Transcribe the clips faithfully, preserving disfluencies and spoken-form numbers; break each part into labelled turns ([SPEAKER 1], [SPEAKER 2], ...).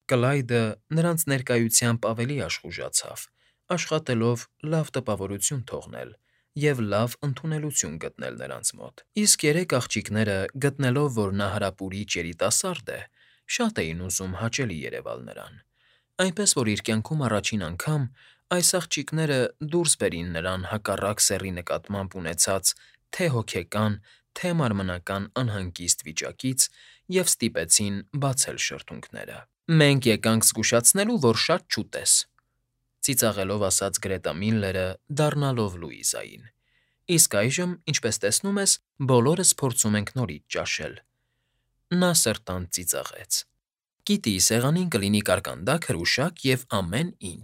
[SPEAKER 1] Կլայդը նրանց ներկայությամբ ավելի աշխուժացավ, աշխատելով լավ տպավորություն թողնել և լավ ընդունելություն գտնել նրանց մոտ։ Իսկ երեք աղջիկները, գտնելով, որ նա հարապուրիչ երիտասարդ է, շատ էին ուզում հաճելի երևալ նրան, այնպես որ իր կյանքում առաջին անգամ այս աղջիկները դուրս բերին նրան հակառակ սեռի նկատմամբ ունեցած թե՛ հոգեկան, թե՛ մարմնական անհանգիստ վիճակից և ստիպեցին բացել շրթունքները։ «Մենք եկանք զգուշացնելու, որ շատ չուտես,֊ ծիծաղելով ասաց Գրետա Միլլերը՝ դառնալով Լուիզային։֊ Իսկ այժմ, ինչպես տեսնում ես, բոլորս փորձում ենք նորից ճաշել»։ Նա սրտանց ծիծաղեց։ «Գիտի, սեղանին կլինի կարկանդակ, հրուշակ և ամեն ինչ»։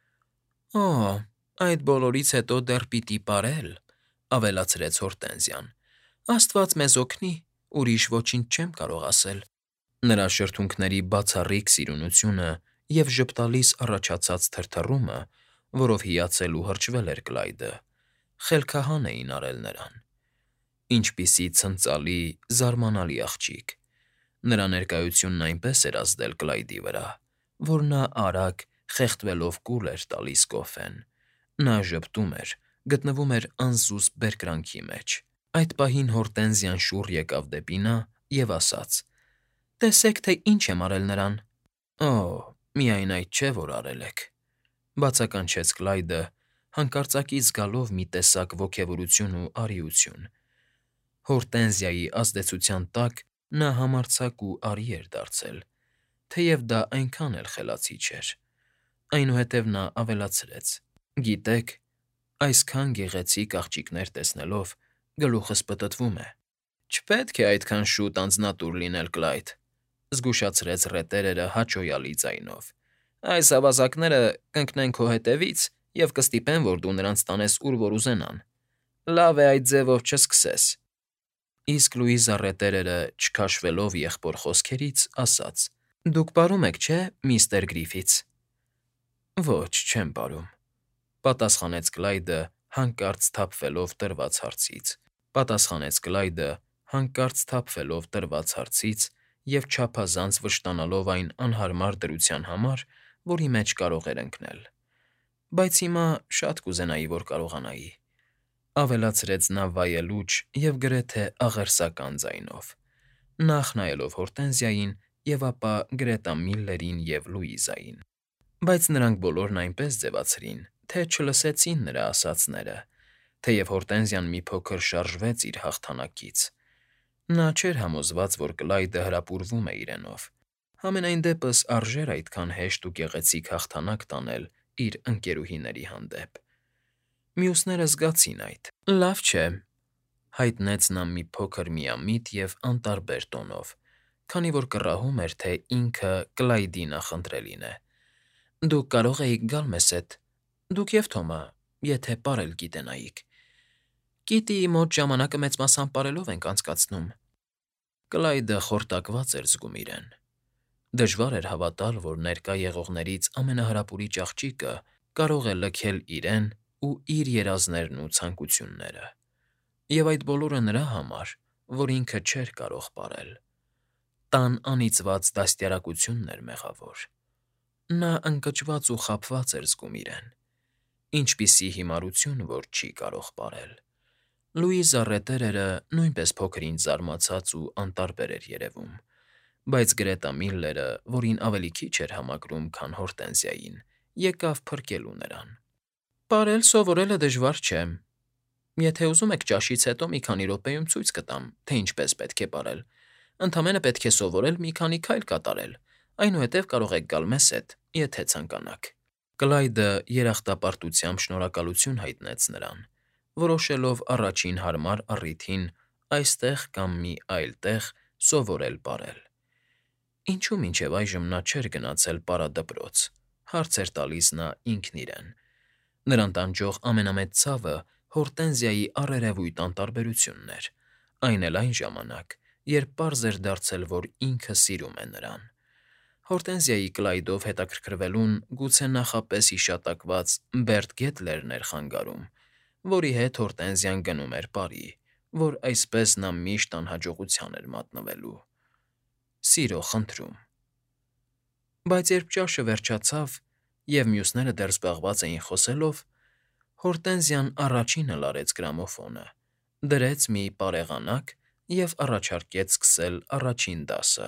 [SPEAKER 1] «Օ՜, այդ բոլորից հետո դեռ պիտի պարել,֊ ավելացրեց Հորտենզիան։֊ Աստված մեզ օգնի, ուրիշ ոչինչ չեմ կարող ասել»։ Նրա շրթունքների բացառիկ սիրունությունը և ժպտալից առաջացած թրթռումը, որով հիացել ու հրճվել էր Կլայդը, խելքահան էին արել նրան։ Ինչպիսի ցնծալի, զարմանալի աղջիկ… Նրա ներկայությունն այնպես էր ազդել Կլայդի վրա, որ նա արագ, խեղդվելով կուլ էր տալիս կոֆեն։ Նա ժպտում էր, գտնվում էր անզուսպ բերկրանքի մեջ։ Այդ պահին Հորտենզիան շուռ եկավ դեպի նա և ասաց. «Տեսեք, թե ինչ եմ արել նրան»։ «Օ՜, միայն այդ չէ, որ արել եք,֊ բացականչեց Կլայդը, հանկարծակի զգալով մի տեսակ ոգևորություն ու արիություն։ Հորտենզիայի ազդեցության տակ նա համարձակ ու արի էր դարձել, թեև դա այնքան էլ խելացի չէր։ Այնուհետև նա ավելացրեց. «Գիտեք, այսքան գեղեցիկ աղջիկներ տեսնելով գլուխս պտտվում է»։ «Չպետք է այդքան շուտ անձնատուր լինել, Կլայդ,֊ զգուշացրեց ռետերերը հաճոյալի ձայնով։֊ Այս ավազակները կընկնեն քո հետևից և կստիպեն, որ դու նրանց տանես, ուր որ ուզենան։ Լավ է այդ ձևով չսկսես»։ Իսկ Լուիզա ռետերերը, չքաշվելով եղբոր խոսքերից, ասաց. «Դուք պարում եք, չէ՞, միստր Գրիֆիթս»։ «Ոչ, չեմ պարում,֊ պատասխանեց Կլայդը, հանկարծ սթափվելով տրված հարցից և չափազանց վշտանալով այն անհարմար դրության համար, որի մեջ կարող էր ընկնել։ «Բայց հիմա շատ կուզենայի, որ կարողանայի,֊ ավելացրեց նա վայելուչ և գրեթե աղերսական ձայնով, նախ նայելով Հորտենզիային և ապա Գրետա Միլլերին և Լուիզային։ Բայց նրանք բոլորն այնպես ձևացրին, թե չլսեցին նրա ասացները, թեև Հորտենզիան մի փոքր շարժվեց իր հաղթանակից։ Նա չէր համոզված, որ Կլայդը հրապուրվում է իրենով, համենայն դեպս արժեր այդքան հեշտ ու գեղեցիկ հաղթանակ տանել իր ընկերուհիների հանդեպ։ Մյուսները զգացին այդ։ «Լավ չէ,֊ հայտնեց նա մի փոքր միամիտ և անտարբեր տոնով, քանի որ կռահում էր, թե ինքը Կլայդի նախընտրելին է։֊ Դուք կարող էիք գալ մեզ հետ, դուք և Թոմը, եթե պարել գիտենայիք։ Կիտիի մոտ ժամանակը մեծ մասամբ պարելով ենք անցկացնում»։ Կլայդը խորտակված էր զգում իրեն։ Դժվար էր հավատալ, որ ներկա եղողներից ամենահրապուրիչ աղջիկը կարող է լքել իրեն ու իր երազներն ու ցանկությունները։ Եվ այդ բոլորը նրա համար, որ ինքը չէր կարող պարել։ Տան անիծված դաստիարակությունն էր մեղավոր։ Նա ընկճված ու խաբված էր զգում իրեն։ Ինչպիսի հիմարություն, որ չի կարող պարել։ Լուիզա ռետերերը նույնպես փոքր֊ինչ զարմացած ու անտարբեր էր երևում, բայց Գրետա Միլլերը, որին ավելի քիչ էր համակրում, քան Հորտենզիային, եկավ փրկելու նրան։ «Պարել սովորելը դժվար չէ։ Եթե ուզում եք, ճաշից հետո մի քանի րոպեում ցույց կտամ, թե ինչպես պետք է պարել։ Ընդամենը պետք է սովորել մի քանի քայլ կատարել, այնուհետև կարող եք գալ մեզ հետ, եթե ցանկանաք»։ Կլայդը երախտապարտությամբ շնորհակալություն հայտնեց նրան, որոշելով առաջին հարմար առիթին այստեղ կամ մի այլ տեղ սովորել պարել։ Ինչու մինչև այժմ նա չէր գնացել պարադպրոց, հարց էր տալիս նա ինքն իրեն։ Նրան տանջող ամենամեծ ցավը Հորտենզիայի առերևույթ անտարբերությունն էր, այն էլ այն ժամանակ, երբ պարզ էր դարձել, որ ինքը սիրում է նրան։ Հորտենզիայի Կլայդով հետաքրքրվելուն գուցե նախապես հիշատակված Բերտ Գետլերն էր խանգարում, որի հետ Հորտենզիան գնում էր պարի, որ այսպես նա միշտ անհաջողության էր մատնվելու։ Սիրո խնդրում։ Բայց երբ ճաշը վերջացավ, և մյուսները դեռ զբաղված էին խոսելով, Հորտենզիան առաջինը լարեց գրամոֆոնը, դրեց մի պարեղանակ և առաջարկեց սկսել առաջին դասը.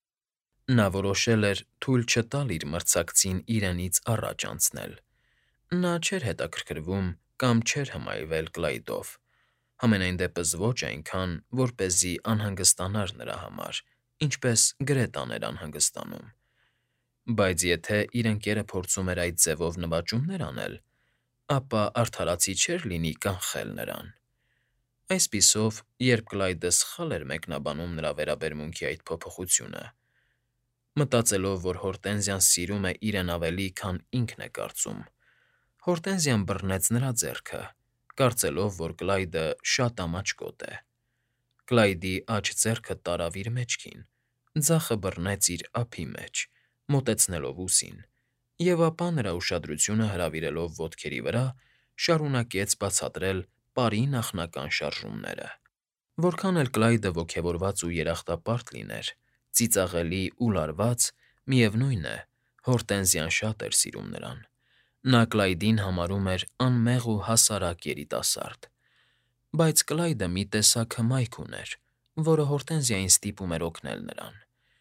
[SPEAKER 1] Նա որոշել էր թույլ չտալ իր մրցակցին իրենից առաջ անցնել. նա չէր հետաքրքրվում կամ չէր հմայվել Կլայդով, համենայն դեպս ոչ այնքան, որպեսզի անհանգստանար նրա համար, ինչպես Գրետան էր անհանգստանում։ Բայց եթե իր ընկերը փորձում էր այդ ձևով նվաճումներ անել, ապա արդարացի չէր լինի կանխել նրան։ Այսպիսով, երբ Կլայդը սխալ էր մեկնաբանում նրա վերաբերմունքի այդ փոփոխությունը, մտածելով, որ Հորտենզիան սիրում է իրեն ավելի, քան ինքն է կարծում, Հորտենզիան բռնեց նրա ձեռքը, կարծելով, որ Կլայդը շատ ամաչկոտ է։ Կլայդի աջ ձեռքը տարավ իր մեջքին, ձախը բռնեց իր ափի մեջ, մոտեցնելով ուսին, և ապա, նրա ուշադրությունը հրավիրելով ոտքերի վրա, շարունակեց բացատրել պարի նախնական շարժումները։ Որքան էլ Կլայդը ոգևորված ու երախտապարտ լիներ, ծիծաղելի ու լարված, միևնույն է, Հորտենզիան շատ էր սիրում նրան։ Նա Կլայդին համարում էր անմեղ ու հասարակ երիտասարդ։ Բայց Կլայդը մի տեսակ հմայք ուներ, որը Հորտենզիային ստիպում էր օգնել նրան։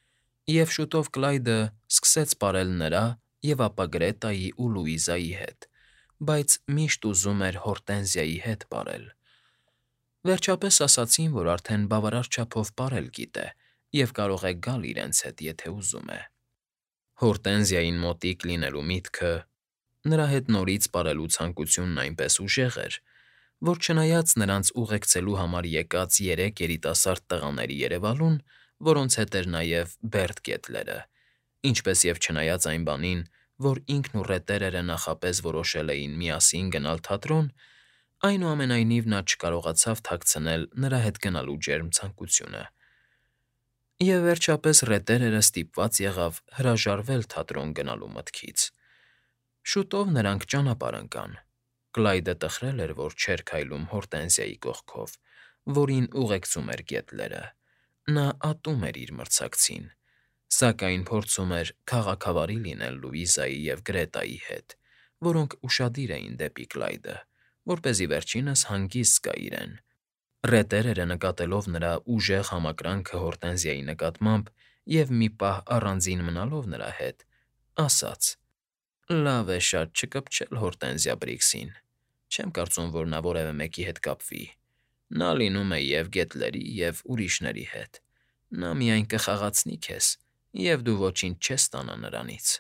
[SPEAKER 1] Եվ շուտով Կլայդը սկսեց պարել նրա և ապա Գրետայի ու Լուիզայի հետ, բայց միշտ ուզում էր Հորտենզիայի հետ պարել։ Վերջապես ասացին, որ արդեն բավարար չափով պարել գիտե և կարող է գալ իրենց հետ, եթե ուզում է։ Հորտենզիային մոտիկ լինելու միտքը, նրա հետ նորից պարելու ցանկությունն այնպես ուժեղ էր, որ չնայած նրանց ուղեկցելու համար եկած երեք երիտասարդ տղաների երևալուն, որոնց հետ էր նաև Բերտ Կեթլերը, ինչպես և չնայած այն բանին, որ ինքն ու ռետերերը նախապես որոշել էին միասին գնալ թատրոն, այնուամենայնիվ նա չկարողացավ թաքցնել նրա հետ գնալու ջերմ ցանկությունը։ Եվ վերջապես ռետերերը ստիպված եղավ հրաժարվել թատրոն գնալու մտքից։ Շուտով նրանք ճանապարհ ընկան։ Կլայդը տխրել էր, որ չէր քայլում Հորտենզիայի կողքով, որին ուղեկցում էր Կեթլերը։ Նա ատում էր իր մրցակցին, սակայն փորձում էր քաղաքավարի լինել Լուիզայի և Գրետայի հետ, որոնք ուշադիր էին դեպի Կլայդը, որպեսզի վերջինս հանգիստ զգա իրեն։ Ռետերերը, նկատելով նրա ուժեղ համակրանքը Հորտենզիայի նկատմամբ և մի պահ առանձին մնալով նրա հետ, ասաց. «Լավ է շատ չկպչել Հորտենզիա Բրիքսին, չեմ կարծում, որ նա որևէ մեկի հետ կապվի։ Նա լինում է և Գետլերի, և ուրիշների հետ։ Նա միայն կխաղացնի քեզ, և դու ոչինչ չես ստանա նրանից»։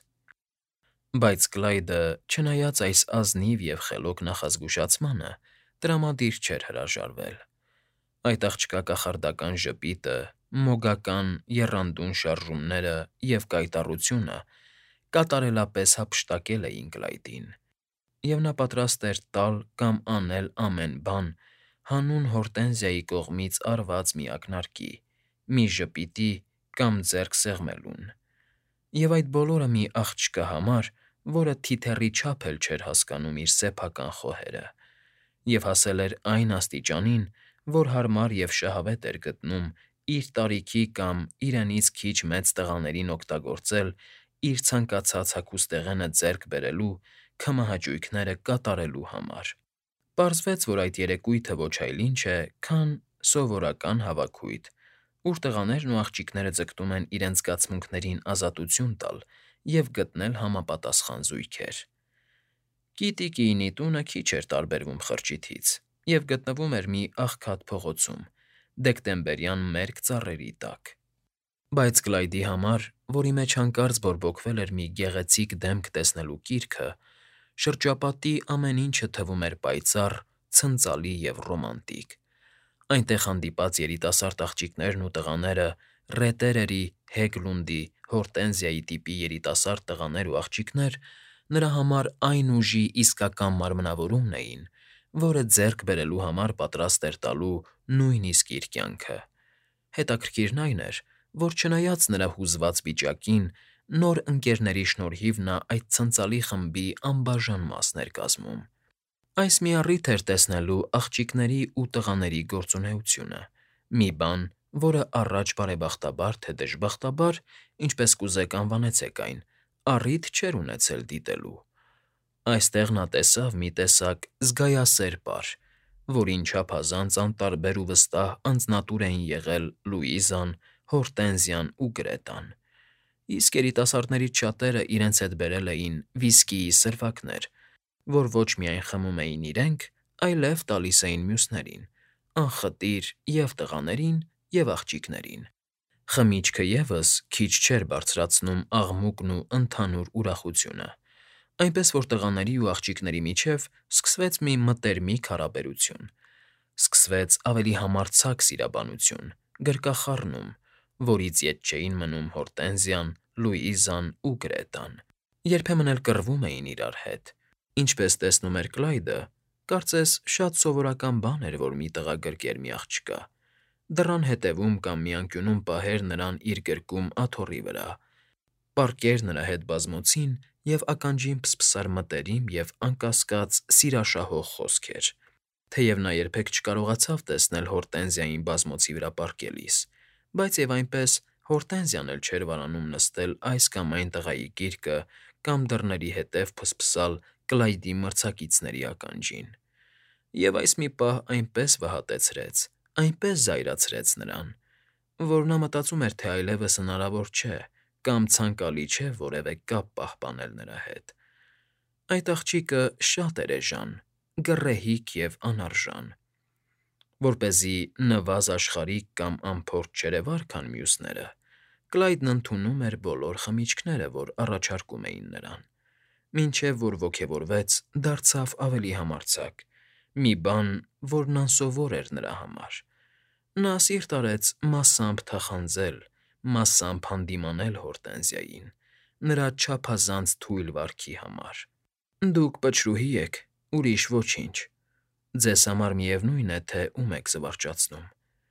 [SPEAKER 1] Բայց Կլայդը, չնայած այս ազնիվ և խելոք նախազգուշացմանը, տրամադիր չէր հրաժարվել։ Այդ աղջկա կախարդական ժպիտը, մոգական, եռանդուն շարժումները և կայտառությունը կատարելապես հափշտակել էին Կլայդին, և նա պատրաստ էր տալ կամ անել ամեն բան հանուն Հորտենզիայի կողմից արված մի ակնարկի, մի ժպիտի կամ ձեռք սեղմելուն։ Եվ այդ բոլորը մի աղջկա համար, որը թիթեռի չափ էլ չէր հասկանում իր սեփական խոհերը, և հասել էր այն աստիճանին, որ հարմար և շահավետ էր գտնում իր տարիքի կամ իրենից քիչ մեծ տղաներին օգտագործել իր ցանկացած հագուստեղենը ձեռք բերելու, քմահաճույքները կատարելու համար։ Պարզվեց, որ այդ երեկույթը ոչ այլ ինչ է, քան սովորական հավաքույթ, ուր տղաներն ու աղջիկները ձգտում են իրենց զգացմունքներին ազատություն տալ և գտնել համապատասխան զույգեր։ Կիտի կինի տունը քիչ էր տարբերվում խրճիթից և գտնվում էր մի աղքատ փողոցում, դեկտեմբերյան մերկ ծառերի տակ։ Բայց Կլայդի համար, որի մեջ հանկարծ բորբոքվել էր մի գեղեցիկ դեմք տեսնելու կիրքը, շրջապատի ամեն ինչը թվում էր պայծառ, ցնծալի և ռոմանտիկ։ Այնտեղ հանդիպած երիտասարդ աղջիկներն ու տղաները, ռետերերի, Հեգլունդի, Հորտենզիայի տիպի երիտասարդ տղաներ ու աղջիկներ նրա համար այն ուժի իսկական մարմնավորումն էին, որը ձեռք բերելու համար պատրաստ էր տալու նույնիսկ իր կյանքը։ Հետաքրքիրն այն էր, որ չնայած նրա հուզված վիճակին, նոր ընկերների շնորհիվ նա այդ ցնծալի խմբի անբաժան մասն էր կազմում։ Այս մի առիթ էր տեսնելու աղջիկների ու տղաների գործունեությունը, մի բան, որը առաջ բարեբախտաբար թե դժբախտաբար, ինչպես կուզեք անվանեցեք այն, առիթ չէր ունեցել դիտելու։ Այստեղ նա տեսավ մի տեսակ զգայասեր պար, որին չափազանց անտարբեր ու վստահ անձնատուր էին եղել Լուիզան, Հորտենզիան ու Գրետան, իսկ երիտասարդներից շատերը իրենց հետ բերել էին վիսկիի սրվակներ, որ ոչ միայն խմում էին իրենք, այլև տալիս էին մյուսներին, անխտիր և՛ տղաներին, և՛ աղջիկներին։ Խմիչքը ևս քիչ չէր բարձրացնում աղմուկն ու ընդհանուր ուրախությունը, այնպես որ տղաների ու աղջիկների միջև սկսվեց մի մտերմիկ հարաբերություն, սկսվեց ավելի համարձակ սիրաբանություն, գրկախառնում, որից ետ չէին մնում Հորտենզիան, Լուիզան ու Գրետան, երբեմն էլ կռվում էին իրար հետ։ Ինչպես տեսնում էր Կլայդը, կարծես շատ սովորական բան էր, որ մի տղա գրկեր մի աղջկա, դռան հետևում կամ մի անկյունում պահեր նրան իր գրկում աթոռի վրա, պառկեր նրա հետ բազմոցին և ականջին փսփսար մտերիմ և անկասկած սիրաշահող խոսքեր, թեև նա երբեք չկարողացավ տեսնել Հորտենզիային բազմոցի վրա պառկելիս, բայց և այնպես Հորտենզիան էլ չէր վարանում նստել այս կամ այն տղայի գիրկը կամ դռների հետև փսփսալ Կլայդի մրցակիցների ականջին։ Եվ այս մի պահ այնպես վհատեցրեց, այնպես զայրացրեց նրան, որ նա մտածում էր, թե այլևս հնարավոր չէ կամ ցանկալի չէ որևէ կապ պահպանել նրա հետ։ Այդ աղջիկը շատ էր էժան, գռեհիկ և անարժան։ Որպեսզի նվազ աշխարհիկ կամ անփորձ չերևար, քան մյուսները, Կլայդն ընդունում էր բոլոր խմիչքները, որ առաջարկում էին նրան, մինչև որ ոգևորվեց, դարձավ ավելի համարձակ, մի բան, որն անսովոր էր նրա համար։ Նա սիրտ արեց մասամբ թախանձել, մասամբ հանդիմանել Հորտենզիային, նրա չափազանց թույլ վարքի համար։ «Դուք պչրուհի եք, ուրիշ ոչինչ, ձեզ համար միևնույն է, թե ում եք զվարճացնում,֊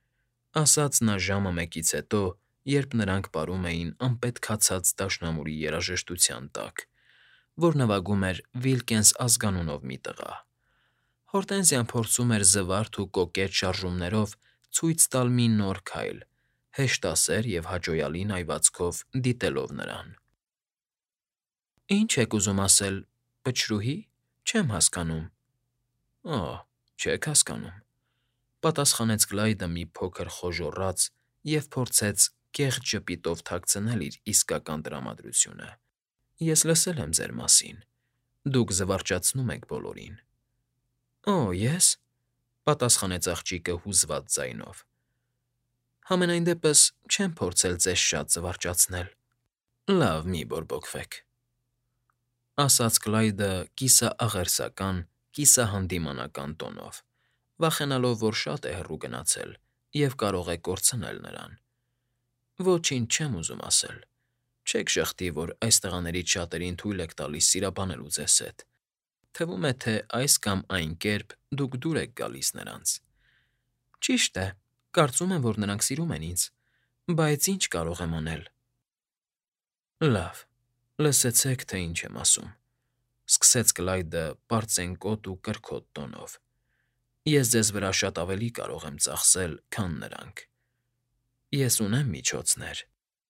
[SPEAKER 1] ասաց նա ժամը մեկից հետո, երբ նրանք պարում էին անպետքացած դաշնամուրի երաժշտության տակ, որ նվագում էր Վիլկենս ազգանունով մի տղա։ Հորտենզիան փորձում էր զվարթ ու կոկետ շարժումներով ցույց տալ մի նոր քայլ, հեշտասեր և հաճոյալի նայվածքով դիտելով նրան։ «Ի՞նչ եք ուզում ասել, պչրուհի, չեմ հասկանում»։ «Օ՜, չեք հասկանում,֊ պատասխանեց Կլայդը մի փոքր խոժոռած և փորձեց կեղծ ժպիտով թաքցնել իր իսկական տրամադրությունը։֊ Ես լսել եմ ձեր մասին, դուք զվարճացնում եք բոլորին։ «Օ՜, ե՞ս,֊ պատասխանեց աղջիկը հուզված ձայնով։ Համենայն դեպս չեմ փորձել ձեզ շատ զվարճացնել»։ «Լավ, մի բորբոքվեք,֊ ասաց Կլայդը կիսաաղերսական, կիսահանդիմանական տոնով, վախենալով, որ շատ է հեռու գնացել և կարող է կորցնել նրան։ «Ոչինչ չեմ ուզում ասել։ Չեք ժխտի, որ այս տղաներից շատերին թույլ եք տալիս սիրաբանելու ձեզ հետ։ Թվում է, թե այս կամ այն կերպ դուք դուր եք գալիս նրանց։ Ճիշտ է, կարծում եմ, որ նրանք սիրում են ինձ, բայց ի՞նչ կարող եմ անել»։ «Լավ, լսեցեք, թե ինչ եմ ասում,֊ սկսեց Կլայդը պարծենկոտ ու կրքոտ տոնով։֊ Ես ձեզ վրա շատ ավելի կարող եմ ծախսել, քան նրանք։ Ես ունեմ միջոցներ»։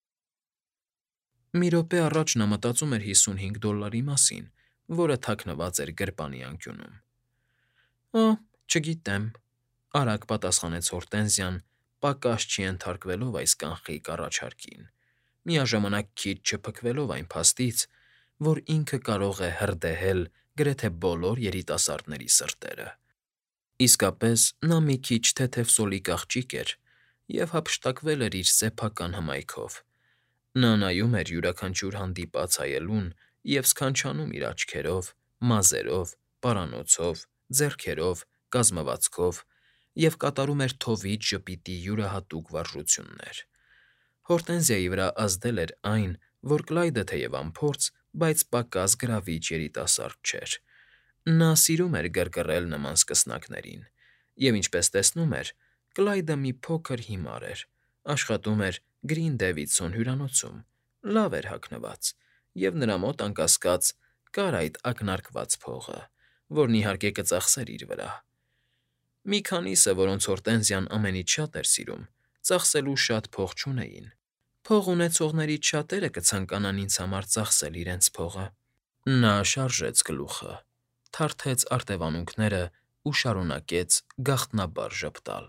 [SPEAKER 1] Մի րոպե առաջ նա մտածում էր հիսունհինգ դոլարի մասին, որը թաքնված էր գրպանի անկյունում։ «Օ, չգիտեմ,֊ արագ պատասխանեց Հորտենզիան, պակաս չենթարկվելով այս կանխիկ առաջարկին, միաժամանակ քիչ չփքվելով այն փաստից, որ ինքը կարող է հրդեհել գրեթե բոլոր երիտասարդների սրտերը։ Իսկապես, նա մի քիչ թեթևսոլիկ աղջիկ էր և հափշտակվել էր իր սեփական հմայքով։ Նա նայում էր յուրաքանչյուր հանդիպած հայելուն և սքանչանում իր աչքերով, մազերով, պարանոցով, ձեռքերով, կազմվածքով և կատարում էր թովիչ ժպիտի յուրահատուկ վարժություններ։ Հորտենզիայի վրա ազդել էր այն, որ Կլայդը թեև անփորձ, բայց պակաս գրավիչ երիտասարդ չէր։ Նա սիրում էր գրկռել նման սկսնակներին, և ինչպես տեսնում էր, Կլայդը մի փոքր հիմար էր, աշխատում էր Գրին Դեվիդսոն հյուրանոցում, լավ էր հագնված, և նրա մոտ, անկասկած, կար այդ ակնարկված փողը, որն իհարկե կծախսեր իր վրա։ Մի քանիսը, որոնց Հորտենզիան ամենից շատ էր սիրում, ծախսելու շատ փող չունեին, Փող ունեցողներից շատերը կցանկանան ինձ համար ծախսել իրենց փողը։ Նա շարժեց գլուխը, թարթեց արտևանունքները ու շարունակեց գաղտնաբար ժպտալ։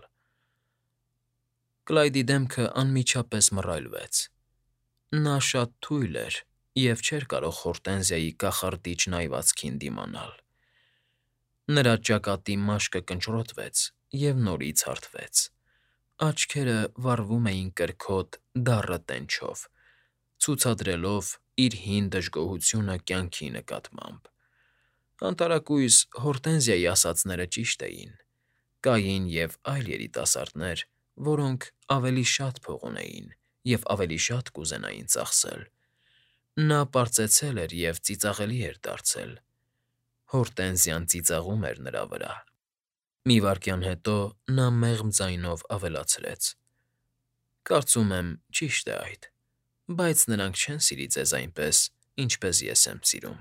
[SPEAKER 1] Կլայդի դեմքը անմիջապես մռայլվեց։ Նա շատ թույլ էր և չէր կարող Հորտենզիայի կախարդիչ նայվածքին դիմանալ։ Նրա ճակատի մաշկը կնճռոտվեց և նորից հարթվեց։ Աչքերը վառվում էին կրքոտ, դառը տենչով, ցուցադրելով իր հին դժգոհությունը կյանքի նկատմամբ։ Անտարակույս Հորտենզիայի ասածները ճիշտ էին. կային և այլ երիտասարդներ, որոնք ավելի շատ փող ունեին և ավելի շատ կուզենային ծախսել։ Նա պարծեցել էր և ծիծաղելի էր դարձել։ Հորտենզիան ծիծաղում էր նրա վրա։ Մի վայրկյան հետո նա մեղմ ձայնով ավելացրեց. Կարծում եմ, ճիշտ է այդ, բայց նրանք չեն սիրի ձեզ այնպես, ինչպես ես եմ սիրում։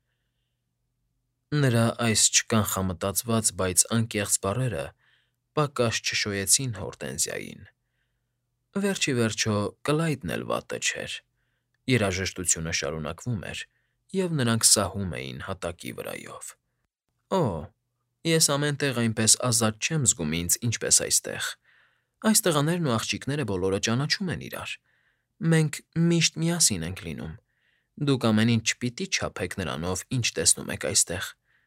[SPEAKER 1] Նրա այս չկանխամտածված, բայց անկեղծ բառերը պակաս չշոյեցին Հորտենզիային։ Վերջ ի վերջո Կլայդն էլ վատը չէր։ Երաժշտությունը շարունակվում էր, և նրանք սահում էին հատակի վրայով։ Օ՜, ես ամեն տեղ այնպես ազատ չեմ զգում ինձ, ինչպես այստեղ։ Այս տղաներն ու աղջիկները բոլորը ճանաչում են իրար։ Մենք միշտ միասին ենք լինում։ Դուք ամեն ինչ չպիտի չափեք նրանով, ինչ տեսնում եք այստեղ։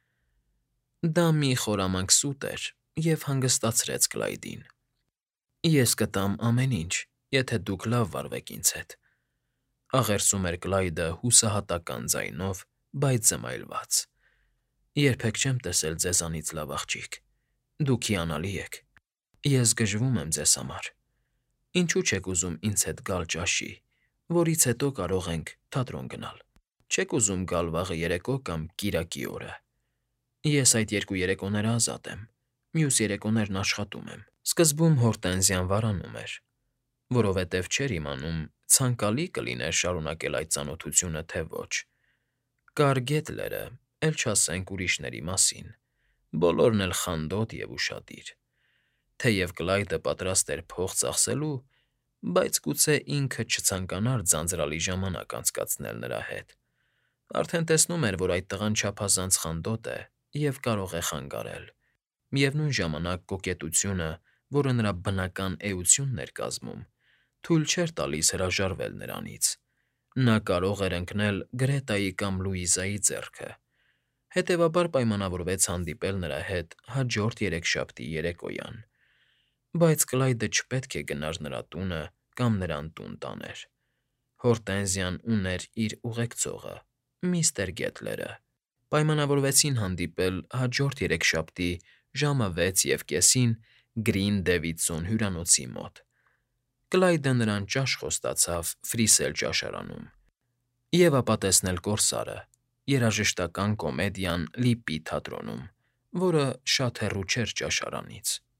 [SPEAKER 1] Դա մի խորամանկ սուտ էր և հանգստացրեց Կլայդին։ Ես կտամ ամեն ինչ, եթե դուք լավ վարվեք ինձ հետ,֊ աղերսում էր Կլայդը հուսահատական ձայնով, բայց զմայլված։ Երբեք չեմ տեսել ձեզանից լավ աղջիկ։ Դուք հիանալի եք։ Ես գժվում եմ ձեզ համար։ Ինչու՞ չեք ուզում ինձ հետ գալ ճաշի, որից հետո կարող ենք թատրոն գնալ։ Չե՞ք ուզում գալ վաղը երեկո կամ կիրակի օրը։ Ես այդ երկու երեկոները ազատ եմ, մյուս երեկոներն աշխատում եմ։ Սկզբում Հորտենզիան վարանում էր, որովհետև չէր իմանում ցանկալի կլիներ շարունակել այդ ծանոթությունը, թե ոչ։ Կար Գետլերը, էլ չասենք ուրիշների մասին, բոլորն էլ խանդոտ և ուշադիր։ Թեև Կլայդը պատրաստ էր փող ծախսելու, բայց գուցե ինքը չցանկանար ձանձրալի ժամանակ անցկացնել նրա հետ։ Արդեն տեսնում էր, որ այդ տղան չափազանց խանդոտ է և կարող է խանգարել։ Միևնույն ժամանակ կոկետությունը, որը նրա բնական էությունն էր կազմում, թույլ չէր տալիս հրաժարվել նրանից։ Նա կարող էր ընկնել Գրետայի կամ Լուիզայի ձեռքը։ Հետևաբար պայմանավորվեց հանդիպել նրա հետ հաջորդ երեքշաբթի երեկոյան։ Բայց Կլայդը չպետք է գնար նրա տունը կամ նրան տուն տաներ։ Հորտենզիան ուներ իր ուղեկցողը՝ միստր Գետլերը։ Պայմանավորվեցին հանդիպել հաջորդ երեքշաբթի ժամը վեց և կեսին Գրին Դեվիդսոն հյուրանոցի մոտ։ Կլայդը նրան ճաշ խոստացավ Ֆրիսել ճաշարանում և ապա տեսնել կորսարը՝ երաժշտական կոմեդիան Լիպպի թատրոնում, որը շատ հեռու չէր ճաշարանից։